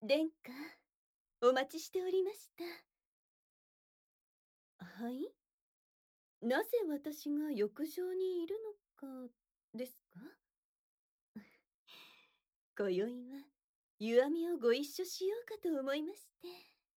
殿下、お待ちしておりました。はい？なぜ私が浴場にいるのかですか？今宵は、湯あみをご一緒しようかと思いまして。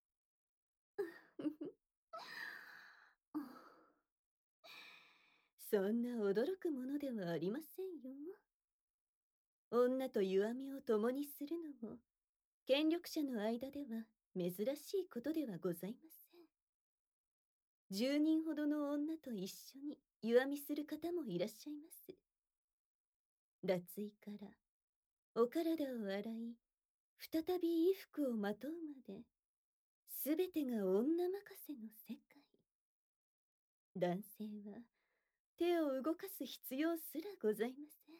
そんな驚くものではありませんよ。女と湯あみを共にするのも、権力者の間では珍しいことではございません。10人ほどの女と一緒に湯あみする方もいらっしゃいます。脱衣からお体を洗い、再び衣服をまとうまで、すべてが女任せの世界。男性は手を動かす必要すらございません。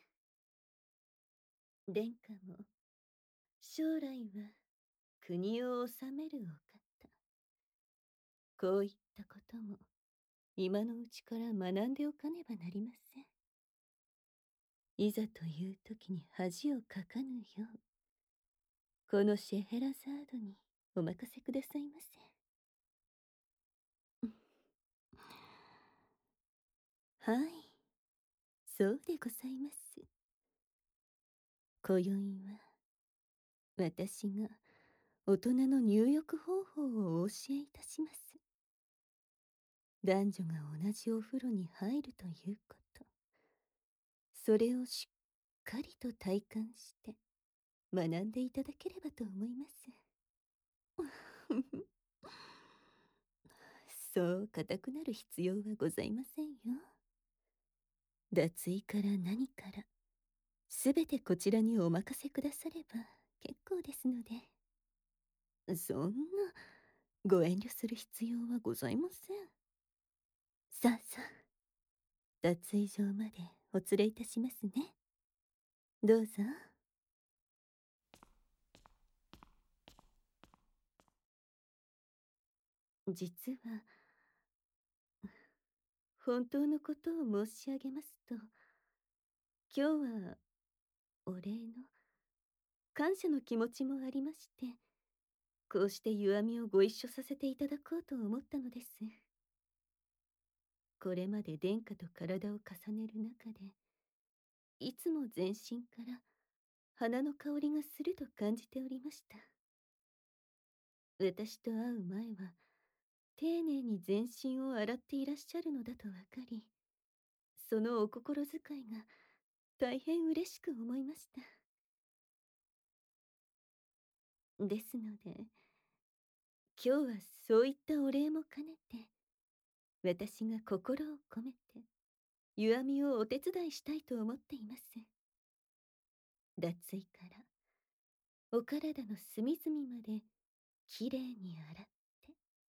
殿下も将来は国を治めるお方。こういったことも今のうちから学んでおかねばなりません。いざという時に恥をかかぬよう、このシェヘラザードにお任せくださいませ。はい、そうでございます。今宵は私が大人の入浴方法をお教えいたします。男女が同じお風呂に入るということ、それをしっかりと体感して学んでいただければと思います。そう固くなる必要はございませんよ。脱衣から何からすべてこちらにお任せくだされば結構ですので。そんなご遠慮する必要はございません。さあさあ、脱衣場までお連れいたしますね。どうぞ。実は本当のことを申し上げますと、今日はお礼の感謝の気持ちもありまして、こうして湯あみをご一緒させていただこうと思ったのです。これまで殿下と体を重ねる中で、いつも全身から花の香りがすると感じておりました。私と会う前は、丁寧に全身を洗っていらっしゃるのだとわかり、そのお心遣いが大変嬉しく思いました。ですので、今日はそういったお礼も兼ねて、私が心を込めて、湯あみをお手伝いしたいと思っています。脱衣から、お体の隅々まで、きれいに洗って、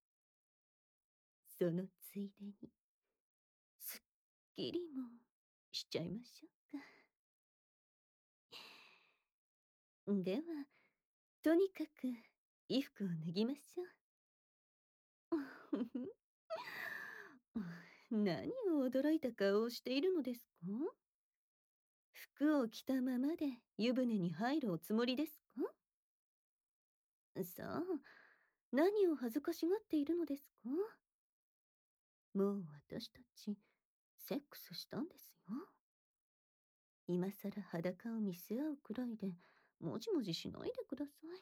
そのついでに、すっきりもしちゃいましょうか。では、とにかく衣服を脱ぎましょう。何を驚いた顔をしているのですか？服を着たままで湯船に入るおつもりですか？さあ、何を恥ずかしがっているのですか？もう私たち、セックスしたんですよ。今さら裸を見せ合うくらいで、もじもじしないでください。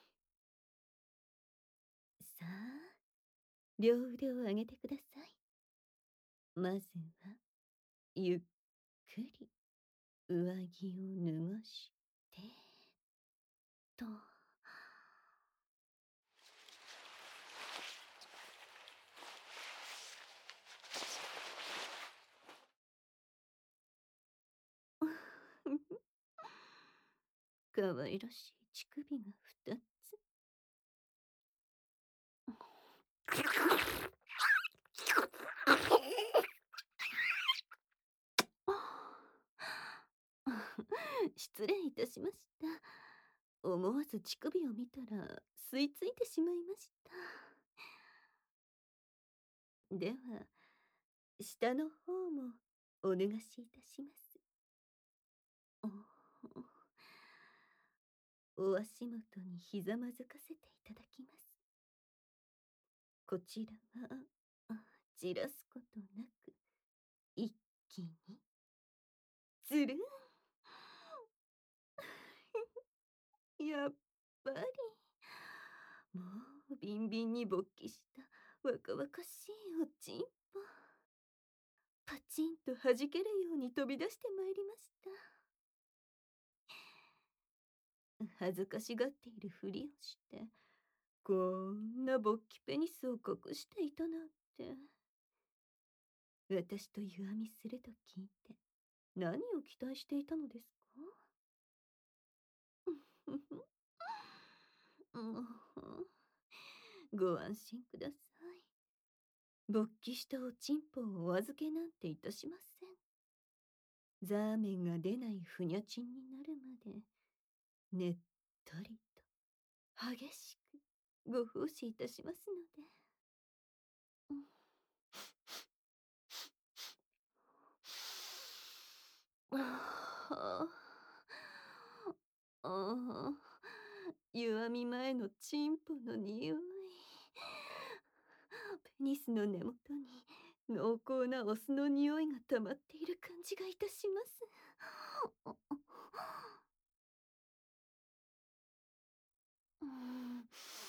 さあ、両腕を上げてください。まずは、ゆっくり上着を脱がして、と。可愛らしい乳首が2つ。失礼いたしました。思わず乳首を見たら吸い付いてしまいました。では、下の方もお脱がしいたします。 お足元にひざまずかせていただきます。こちらは、じらすことなく、一気に、つるん。やっぱり、もうビンビンに勃起した若々しいおちんぽ。パチンと弾けるように飛び出してまいりました。恥ずかしがっているふりをして、こんな勃起ペニスを隠していたなんて。私と湯あみすると聞いて、何を期待していたのですか？もう、ご安心ください。勃起したおちんぽをお預けなんていたしません。ザーメンが出ないふにゃちんになるまで、ねっとりと、激しく、ご奉仕いたしますので。うん。ああ、ああ、湯あみ前のチンポの匂い。ペニスの根元に濃厚なオスの匂いが溜まっている感じがいたします。うん。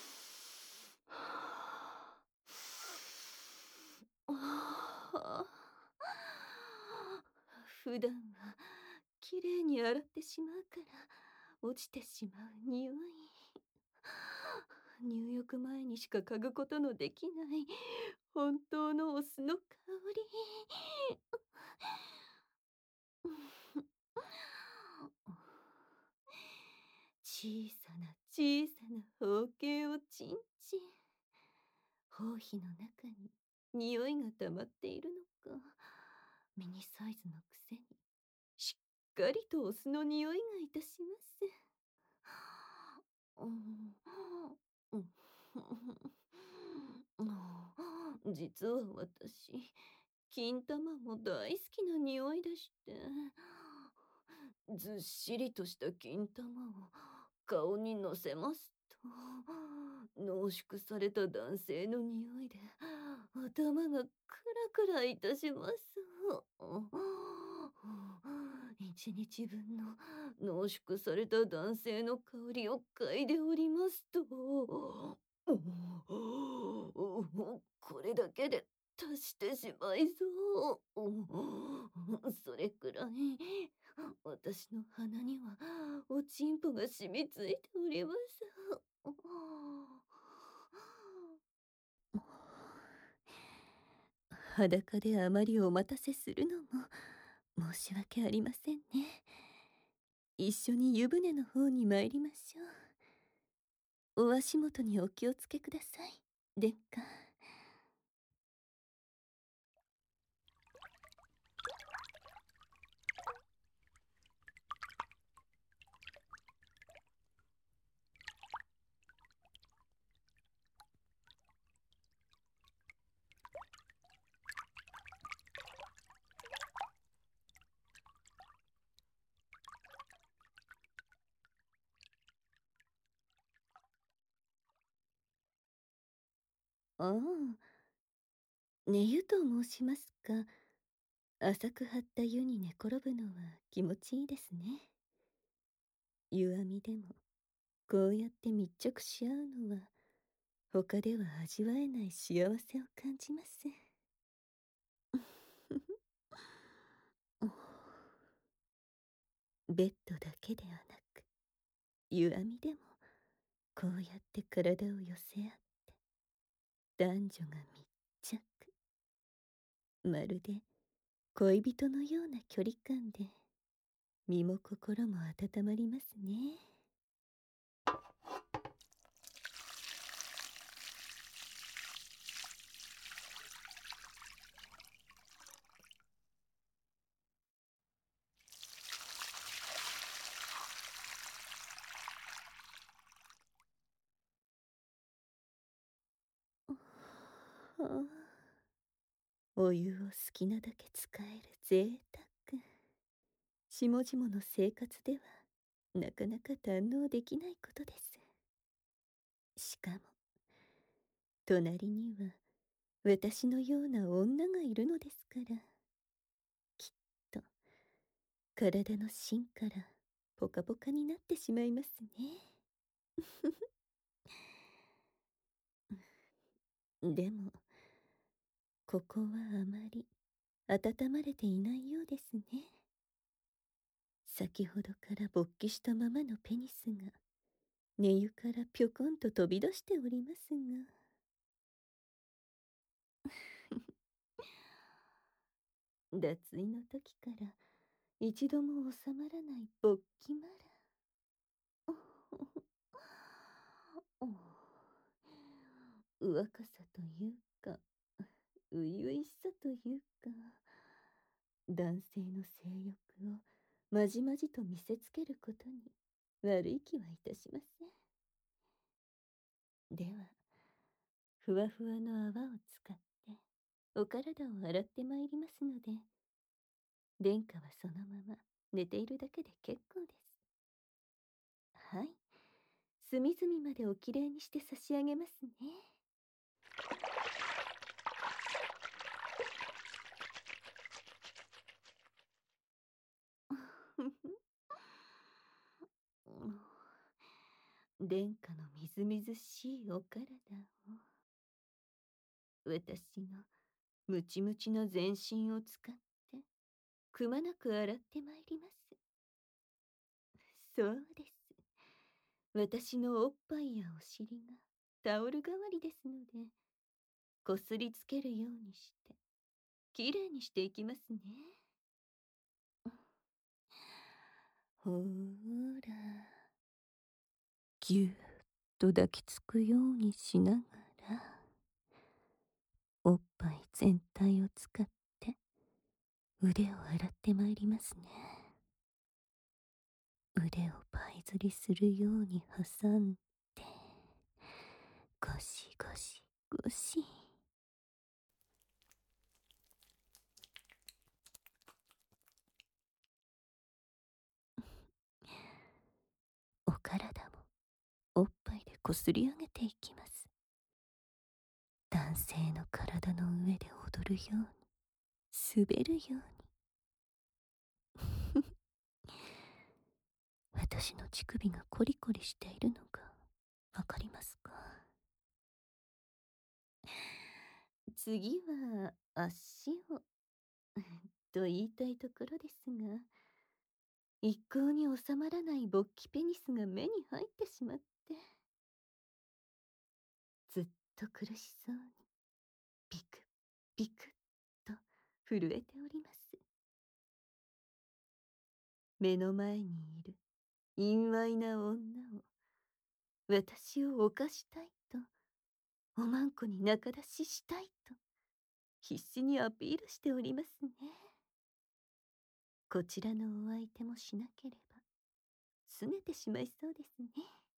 ああ、普段はきれいに洗ってしまうから落ちてしまう匂い。入浴前にしか嗅ぐことのできない本当のオスの香り。小さな小さな包茎をちんちん。包皮の中に匂いが溜まっているのか、ミニサイズのくせにしっかりとオスの匂いがいたします。うん、うん、実は私、金玉も大好きな匂いでして、ずっしりとした金玉を顔にのせますと、濃縮された男性の匂いで頭がクラクラいたします。一日分の濃縮された男性の香りを嗅いでおりますと、これだけで達してしまいそう。それくらい私の鼻にはおちんぽが染みついております。裸であまりお待たせするのも申し訳ありませんね。一緒に湯船の方に参りましょう。お足元にお気をつけください、殿下。ああ、寝湯と申しますか。浅く張った湯に寝転ぶのは気持ちいいですね。湯あみでもこうやって密着し合うのは他では味わえない幸せを感じます。ベッドだけではなく湯あみでもこうやって体を寄せ合って男女が密着、まるで恋人のような距離感で身も心も温まりますね。はあ、お湯を好きなだけ使える贅沢。下々の生活ではなかなか堪能できないことです。しかも、隣には私のような女がいるのですから、きっと体の芯からポカポカになってしまいますね。でも、ここはあまり温まれていないようですね。先ほどから勃起したままのペニスが寝湯からぴょこんと飛び出しておりますが。脱衣の時から一度も収まらない勃起まら。若さというか、初々しさというか、男性の性欲をまじまじと見せつけることに悪い気はいたしません。では、ふわふわの泡を使ってお体を洗ってまいりますので、殿下はそのまま寝ているだけで結構です。はい、隅々までおきれいにして差し上げますね。殿下のみずみずしいお体を、私のムチムチの全身を使ってくまなく洗ってまいります。そうです。私のおっぱいやお尻がタオル代わりですので、こすりつけるようにしてきれいにしていきますね。ほーら、ぎゅーっと抱きつくようにしながら、おっぱい全体を使って腕を洗ってまいりますね。腕をパイ釣りするように挟んで、ゴシゴシゴシ。お体もおっぱいでこすり上げていきます。男性の体の上で踊るように、滑るように。私の乳首がコリコリしているのがわかりますか？次は足をと言いたいところですが、一向に収まらない勃起ペニスが目に入ってしまって、ずっと苦しそうにビクビクと震えております。目の前にいる陰猥な女を、私を犯したいと、おまんこに仲出ししたいと必死にアピールしておりますね。こちらのお相手もしなければ拗ねてしまいそうですね。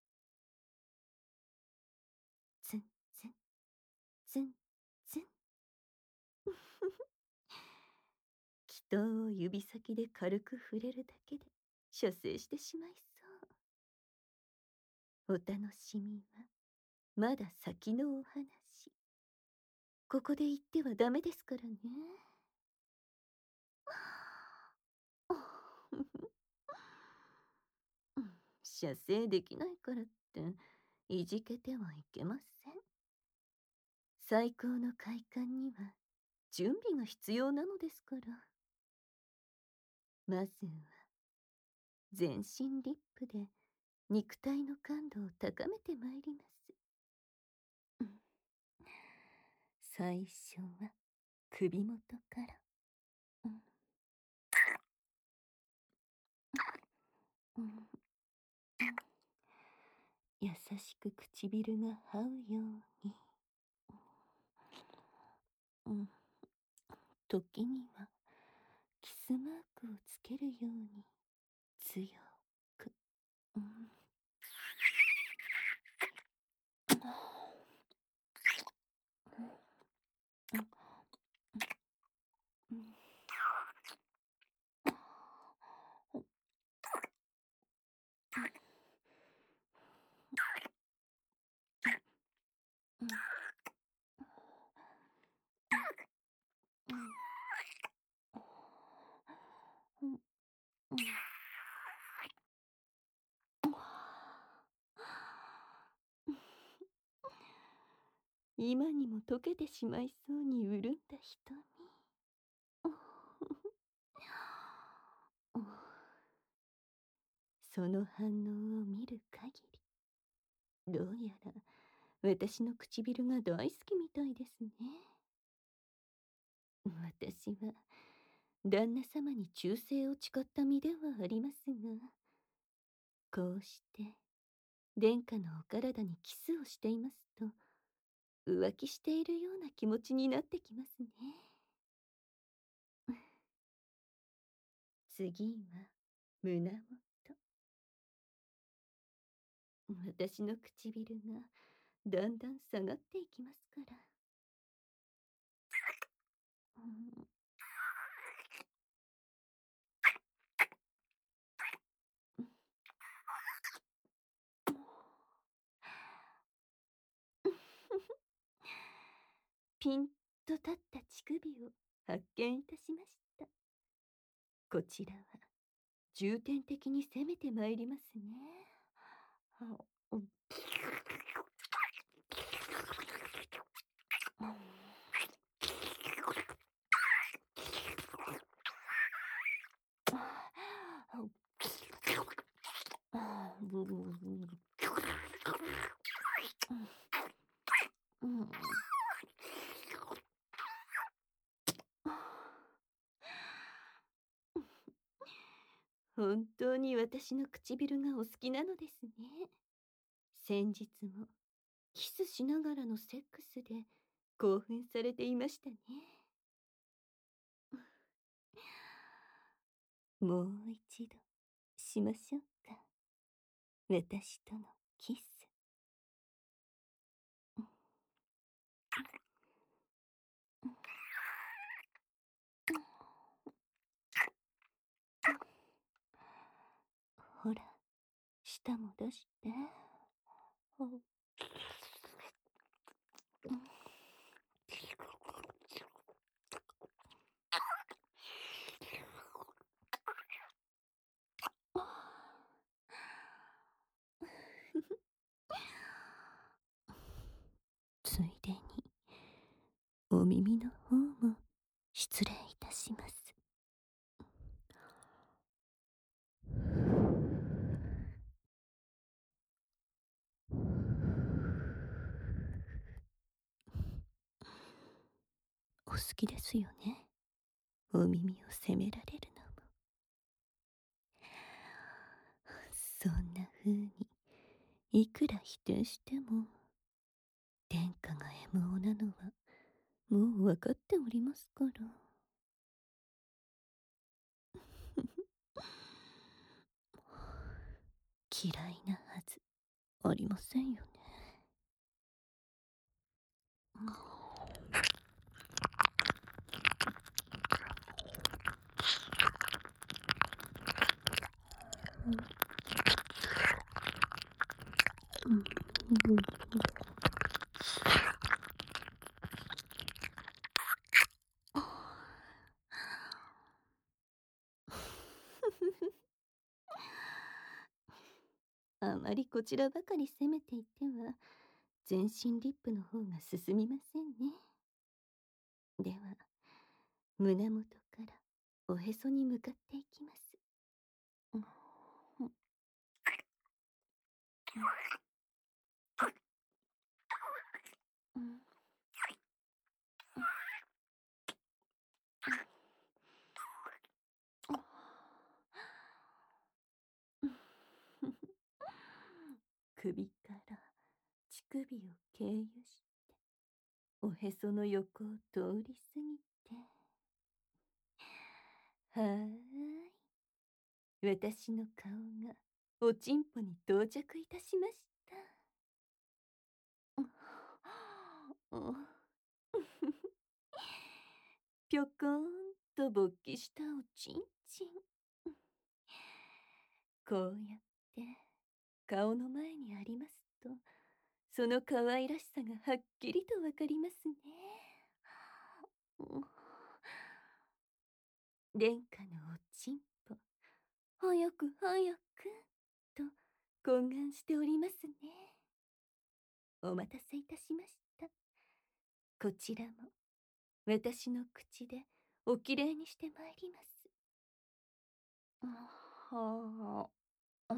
ツンツンツンツン。祈祷を指先で軽く触れるだけで射精してしまいそう。お楽しみはまだ先のお話。ここで言ってはダメですからね。射精できないからっていじけてはいけません。最高の快感には準備が必要なのですから。まずは全身リップで肉体の感度を高めてまいります。最初は首元から。優しく唇が這うように、時にはキスマークをつけるように強く、 うん。今にも溶けてしまいそうに潤んだ瞳。その反応を見る限り、どうやら私の唇が大好きみたいですね。私は旦那様に忠誠を誓った身ではありますが、こうして殿下のお体にキスをしていますと、浮気しているような気持ちになってきますね。次は胸元。私の唇がだんだん下がっていきますから。うん。ピンと立った乳首を発見いたしました。こちらは重点的に攻めてまいりますね。あ、うん。うん。本当に私の唇がお好きなのですね。先日もキスしながらのセックスで興奮されていましたね。もう一度しましょうか。私とのキス。ほら、舌も出して。ついでにお耳の方も失礼いたします。お好きですよね、お耳を責められるのも。そんな風にいくら否定しても、殿下が MO なのはもう分かっておりますから。嫌いなはずありませんよね。あまりこちらばかり攻めていては、全身リップの方が進みませんね。では、胸元からおへそに向かっていきます。うん。うん。首から乳首を経由して、おへその横を通り過ぎて、はーい。私の顔がおちんぽに到着いたしました。ぴょこーんと勃起したおちんちん。こうやって顔の前にありますと、その可愛らしさがはっきりとわかりますね。殿下のおちんぽ、 早く早く、と懇願しておりますね。お待たせいたしました。こちらも、私の口でおきれいにしてまいります。はあ。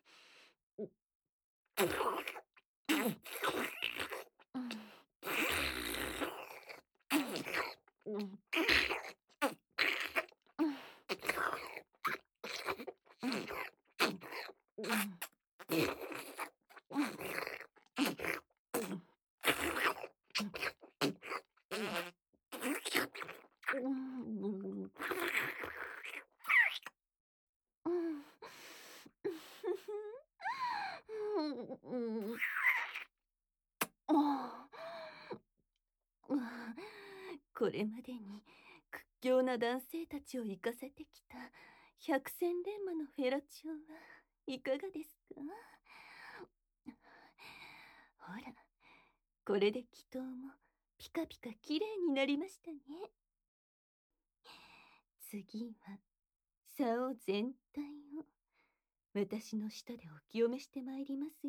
これまでに屈強な男性たちを生かせてきた百戦錬磨のフェラチオはいかがですか？ほら、これで祈祷もピカピカきれいになりましたね。次は竿全体を私の舌でお清めしてまいりますよ。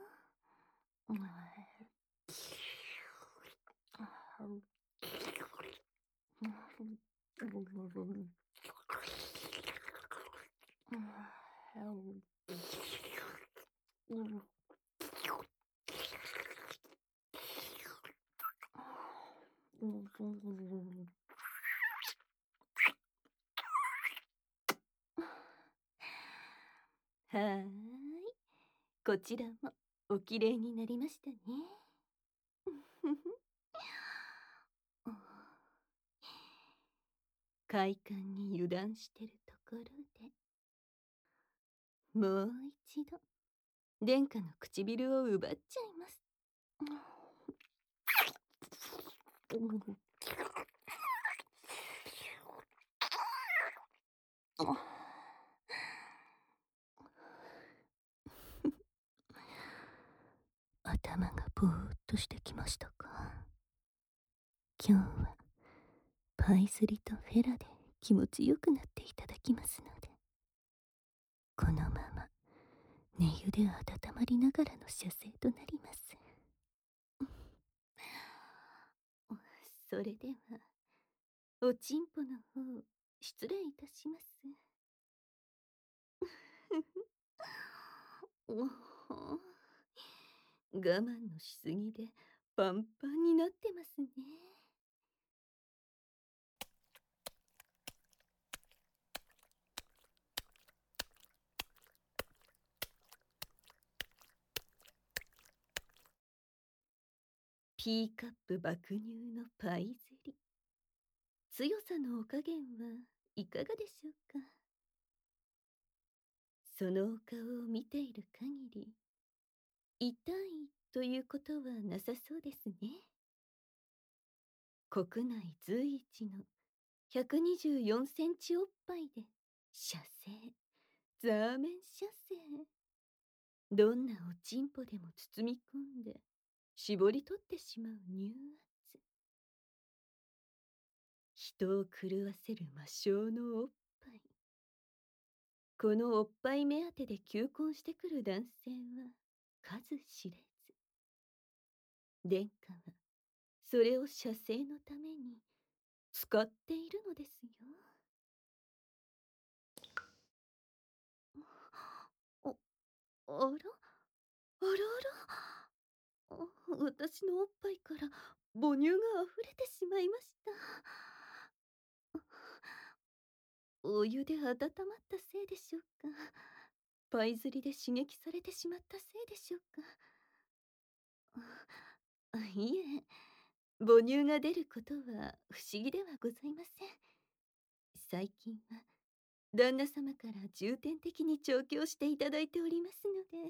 はーい、こちらもおきれいになりましたね。快感に油断してるところで、もう一度殿下の唇を奪っちゃいます。頭がぼーっとしてきましたか？今日はパイズリとフェラで気持ちよくなっていただきますので、このまま寝湯で温まりながらの射精となります。それではおちんぽの方失礼いたします。我慢のしすぎでパンパンになってますね。ピーカップ爆乳のパイゼリ。強さのお加減はいかがでしょうか？そのお顔を見ている限り、痛いということはなさそうですね。国内随一の124センチおっぱいで射精、ザーメン射精。どんなおちんぽでも包み込んで絞り取ってしまう乳圧。人を狂わせる魔性のおっぱい。このおっぱい目当てで求婚してくる男性は数知れず。殿下はそれを射精のために使っているのですよ。あ、あら、あらあら。私のおっぱいから母乳が溢れてしまいました。お湯で温まったせいでしょうか。パイ釣りで刺激されてしまったせいでしょうか。いえ、母乳が出ることは不思議ではございません。最近は旦那様から重点的に調教していただいておりますので。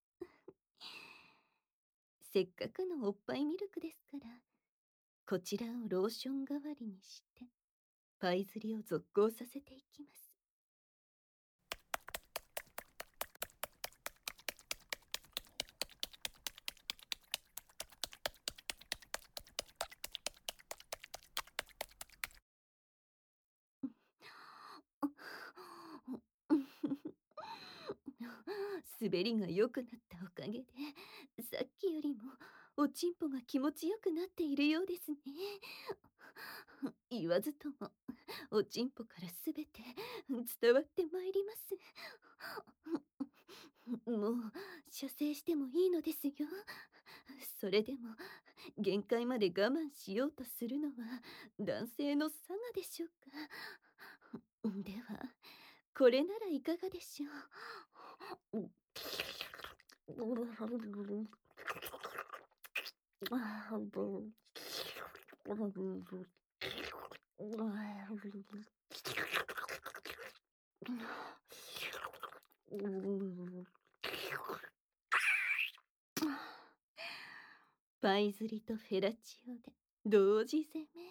せっかくのおっぱいミルクですから、こちらをローション代わりにしてパイ釣りを続行させていきます。 滑りが良くなったおかげで、さっきよりもおちんぽが気持ちよくなっているようですね。言わずとも、おちんぽからすべて伝わってまいります。もう、射精してもいいのですよ。それでも、限界まで我慢しようとするのは男性の性でしょうか。では、これならいかがでしょう。パイズリとフェラチオで同時攻め。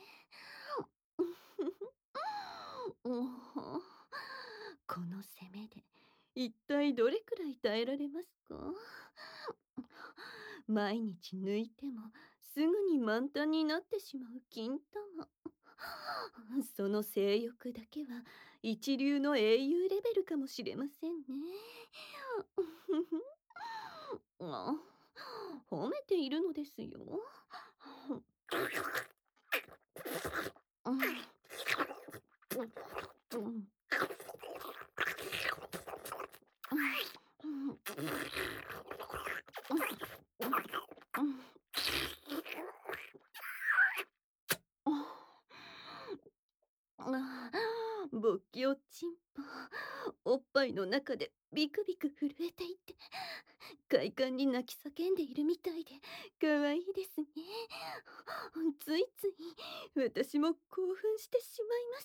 この攻めで一体どれくらい耐えられますか？毎日抜いてもすぐに満タンになってしまう金玉。その性欲だけは一流の英雄レベルかもしれませんね。あ、褒めているのですよ。勃起おちんぽ、おっぱいの中でビクビク震えていて、快感に泣き叫んでいるみたいで可愛いですね。ついつい私も興奮してしまいます。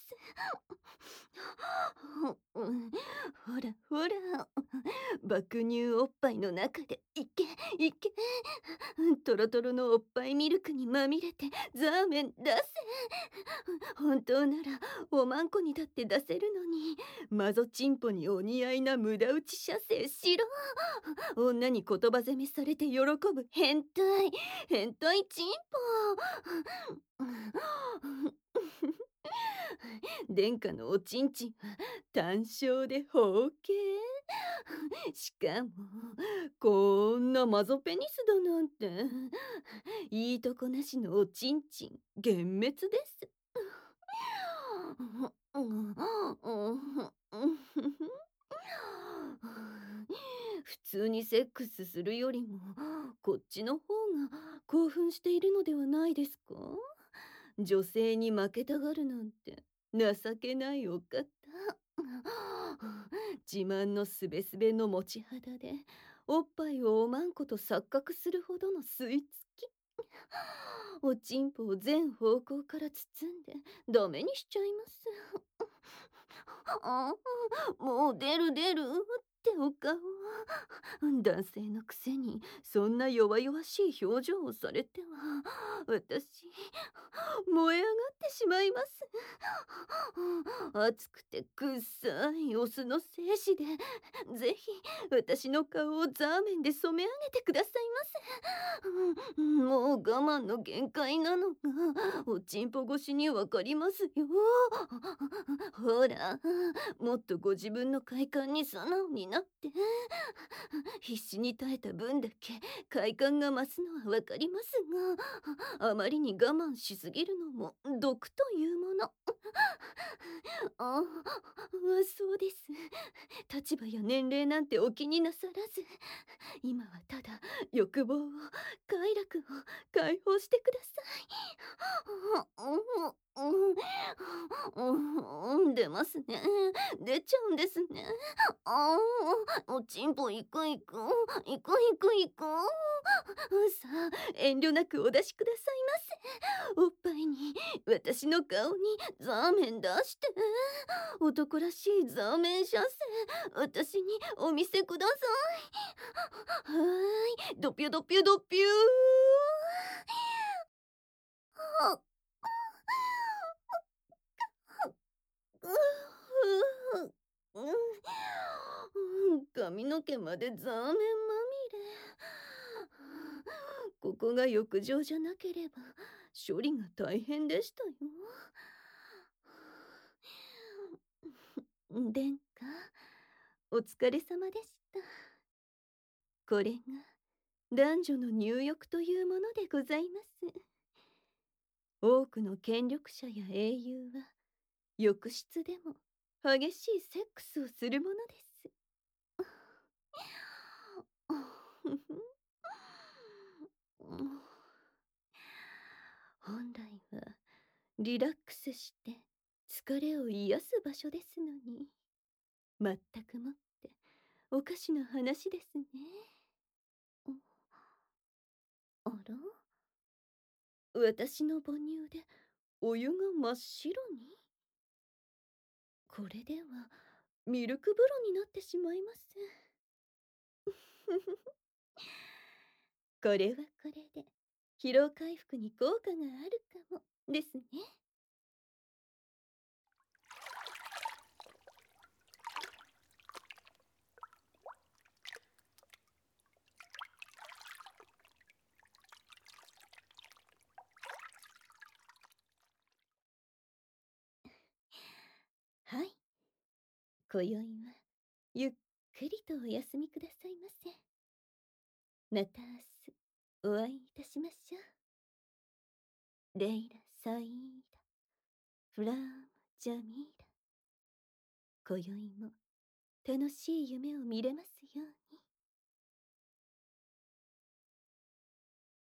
ほらほら、爆乳おっぱいの中でいけいけ、トロトロのおっぱいミルクにまみれてザーメン出せ。本当ならおまんこにだって出せるのに、マゾチンポにお似合いな無駄打ち射精しろ。女に言葉責めされて喜ぶ変態チンポ。殿下のおちんちんは単勝で包茎。しかもこんなマゾペニスだなんて、いいとこなしのおちんちん幻滅です。普通にセックスするよりもこっちの方が興奮しているのではないですか？女性に負けたがるなんて情けないお方。自慢のすべすべの持ち肌でおっぱいをおまんこと錯覚するほどの吸い付き。おちんぽを全方向から包んでダメにしちゃいます。ああ、もう出る出るってお顔。男性のくせにそんな弱々しい表情をされては私燃え上がってしまいます。熱くて臭いオスの精子でぜひ私の顔をザーメンで染め上げてくださいませ。もう我慢の限界なのがおちんぽ越しにわかりますよ。ほら、もっとご自分の快感に素直になって。必死に耐えた分だけ快感が増すのはわかりますが、あまりに我慢しすぎるのも毒というもの。ああ、そうです。立場や年齢なんてお気になさらず、今はただ欲望を、快楽を解放してください。出ますね。出ちゃうんですね。ああ、おちんぽ行く行く、行く行く行く。さあ、遠慮なくお出しくださいませ。おっぱいに、私の顔にザーメン出して。男らしいザーメン射精、私にお見せください。はーい、ドピュドピュドピュー。あ髪の毛までザーメンまみれ。ここが浴場じゃなければ処理が大変でしたよ。殿下、お疲れ様でした。 これが男女の入浴というものでございます。多くの権力者や英雄は浴室でも激しいセックスをするものです。本来はリラックスして疲れを癒す場所ですのに、全くもっておかしな話ですね。あら、私の母乳でお湯が真っ白に。これではミルク風呂になってしまいます。これはこれで疲労回復に効果があるかもですね。はい、今宵はゆっくりとお休みくださいませ。また明日お会いいたしましょう。レイラ・サイーダ・フラーム・ジャミーラ。今宵も楽しい夢を見れますように。